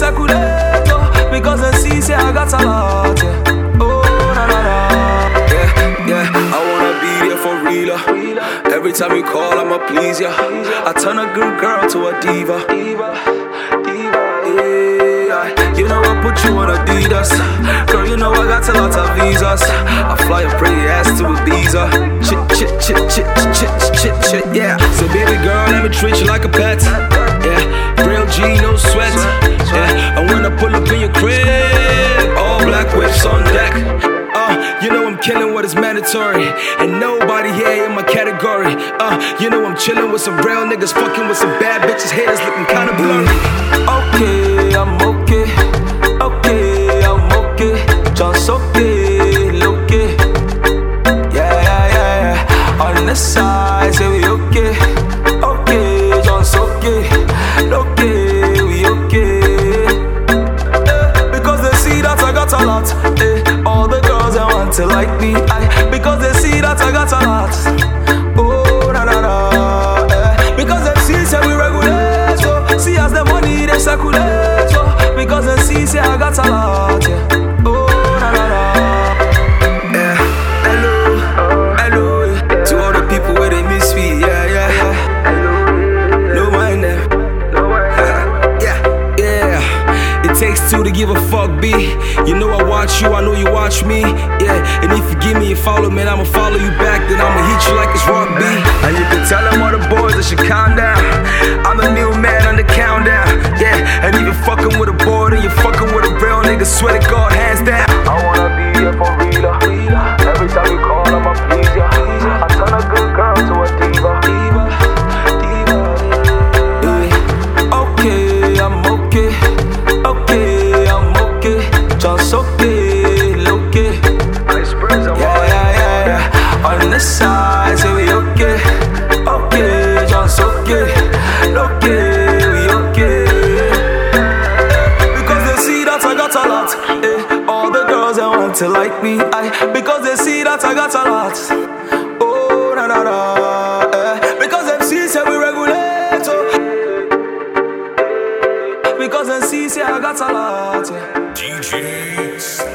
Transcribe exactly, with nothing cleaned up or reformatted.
circulate, oh, because they see, say I got a lot, yeah. Oh, na na na. Yeah, yeah, I wanna be there for real. Every time you call, I'ma please ya. I turn a good girl to a diva. Yeah, you know I put you on Adidas. Girl, you know I got a lot of visas. I fly your pretty ass to Ibiza. Chit, chit, chit, chit, chit, chit, chit, yeah. So baby girl, let me treat you like a pet. Yeah, real G, no sweat. Yeah, and when I pull up in your crib, all black whips on deck. Uh, you know I'm killing what is mandatory, and nobody here in my category. Uh, you know I'm chilling with some real niggas, fucking with some bad bitches, haters looking kinda blurry. Okay, I'm okay, okay, I'm okay, just okay, okay. Yeah, yeah, yeah, yeah. On the side, say we okay, okay, just okay, okay, we okay. Eh, because they see that I got a lot. Eh, all the girls I want to like me, I, because they see that I got a lot. Oh, na na na. Eh, because they see say we regulate, so see as the money they circulate, so because they see say I got a lot, yeah. Oh, na na na. Yeah, hello, hello, yeah. To all the people where they miss me, yeah, yeah, yeah. No mind them. Yeah, yeah. It takes two to give a fuck, B. You know I watch you, I know you watch me. Yeah, and if you give me a follow, man, I'ma follow you back. Then I'ma hit you like it's rock B. And you can tell them all the boys that should calm down. I'm the new man on the countdown. Yeah, and even fucking with a boy, then you fucking with a real nigga. Swear to God, hands down. I wanna be here for real. Every time you call, I'ma please ya. I turn a good girl to a diva. Diva, diva. Yeah. Okay, I'm okay. Okay, I'm okay. Just okay, okay. Yeah, yeah, yeah, yeah. On the side, say we okay. Okay, just okay. Okay, we okay. Because they see that I got a lot. Eh, all the girls that want to like me, I, because they see that I got a lot. Oh, na na na. Eh, because they see say we regulate, oh. Because they see say I got a lot, yeah. D Js